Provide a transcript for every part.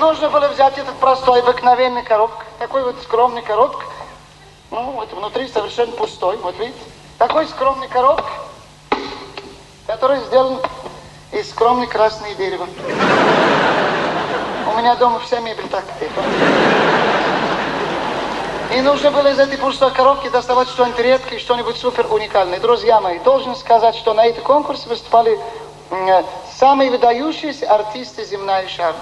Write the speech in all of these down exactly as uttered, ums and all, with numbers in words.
нужно было взять этот простой, обыкновенный коробка, такой вот скромный коробка, ну, вот внутри совершенно пустой, вот видите, такой скромный коробка, который сделан из скромной красной дерева. У меня дома вся мебель так. И нужно было из этой пустой коробки доставать что-нибудь редкое, что-нибудь супер уникальное. Друзья мои, должен сказать, что на этом конкурсе выступали э, самые выдающиеся артисты земная шара.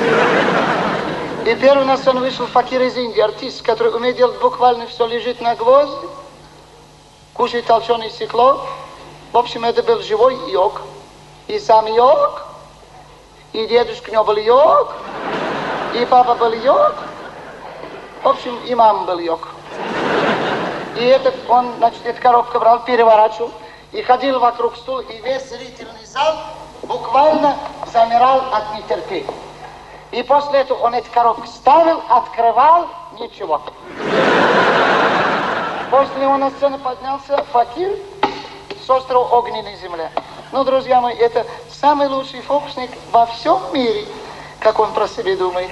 И первый у нас он вышел факир из Индии, артист, который умеет делать буквально все, лежит на гвозди, кушает толченое стекло. В общем, это был живой йог. И сам йог, и дедушка у него был йог, и папа был йог. В общем, и мама был йог. И этот, он, значит, эту коробку брал, переворачивал, и ходил вокруг стула, и весь зрительный зал буквально замирал от нетерпения. И после этого он эту коробку ставил, открывал, ничего. После него на сцену поднялся факир с острова Огненной земли. Ну, друзья мои, это самый лучший фокусник во всем мире, как он про себя думает.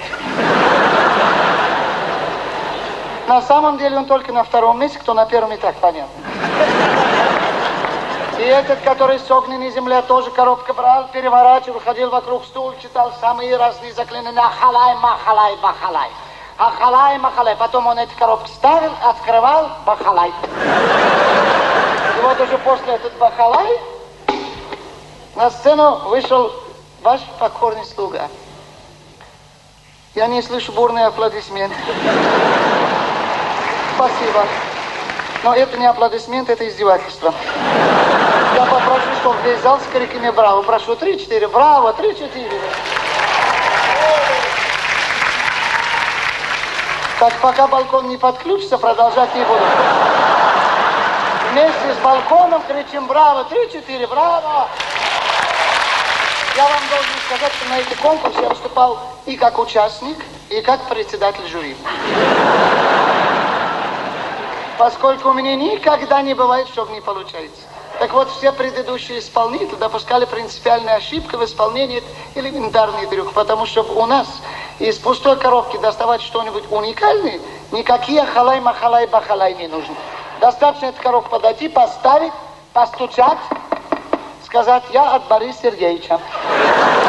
На самом деле он только на втором месте, кто на первом, и так понятно. И этот, который с огненной земли, тоже коробка брал, переворачивал, ходил вокруг стула, читал самые разные заклинания. Ахалай, махалай, бахалай. Ахалай, махалай. Потом он эту коробку ставил, открывал, бахалай. И вот уже после этого бахалай на сцену вышел ваш покорный слуга. Я не слышу бурные аплодисменты. Спасибо. Но это не аплодисмент, это издевательство. Я попрошу, чтобы весь зал с криками «Браво!». Прошу, три-четыре, браво, три-четыре. Так, пока балкон не подключится, продолжать не буду. Вместе с балконом кричим «Браво!», три-четыре, браво! Я вам должен сказать, что на этом конкурсе я выступал и как участник, и как председатель жюри. Поскольку у меня никогда не бывает, чтобы не получается. Так вот, все предыдущие исполнители допускали принципиальную ошибку в исполнении элементарный трюк, потому что у нас из пустой коробки доставать что-нибудь уникальное, никакие халай-махалай-бахалай не нужно. Достаточно эту коробку подойти, поставить, постучать, сказать «Я от Бориса Сергеевича».